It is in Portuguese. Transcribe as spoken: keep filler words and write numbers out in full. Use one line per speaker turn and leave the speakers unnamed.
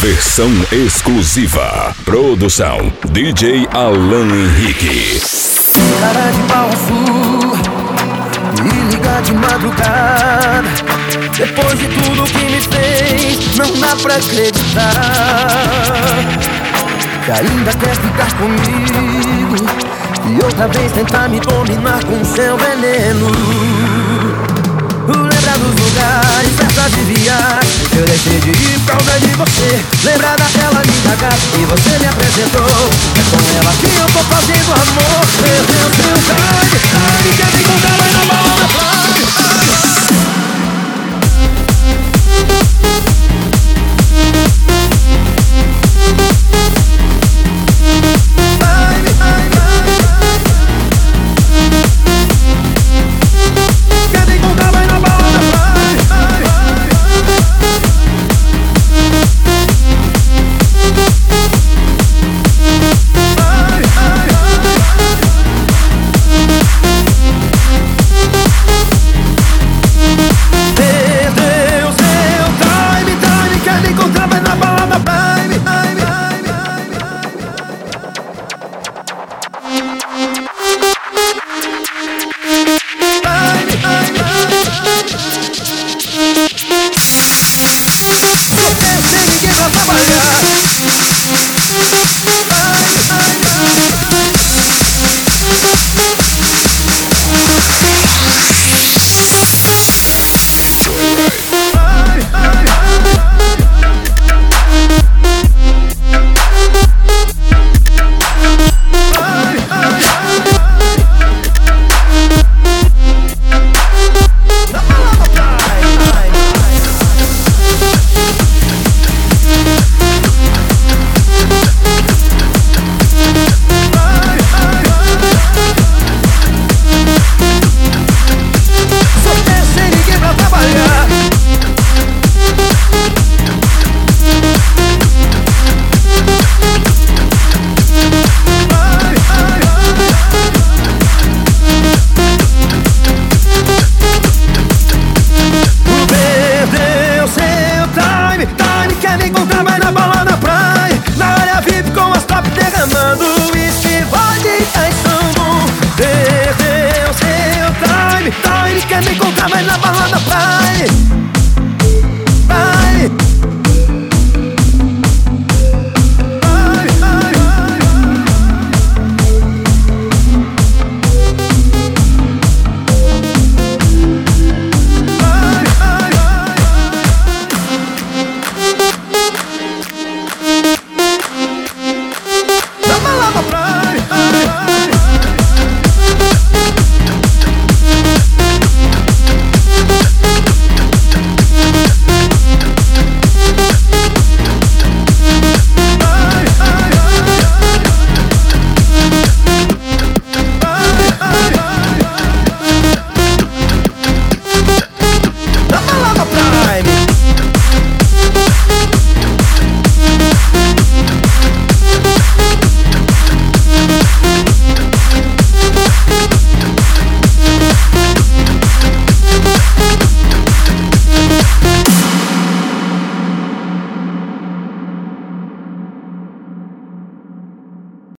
Versão exclusiva. Produção D J Alan Henrique.
Cara de pau azul, me ligar de madrugada. Depois de tudo que me fez, não dá pra acreditar que ainda quer ficar comigo e outra vez tentar me dominar com seu veneno. Lembra dos lugares, festas de viagem que eu deixei de ir por causa de você. Lembra daquela linda gata que você me apresentou. É com ela que eu tô fazendo amor. Perdeu seu time, time, quer me encontrar lá na balada Prime.
Quer me encontrar, vai na balada Prime.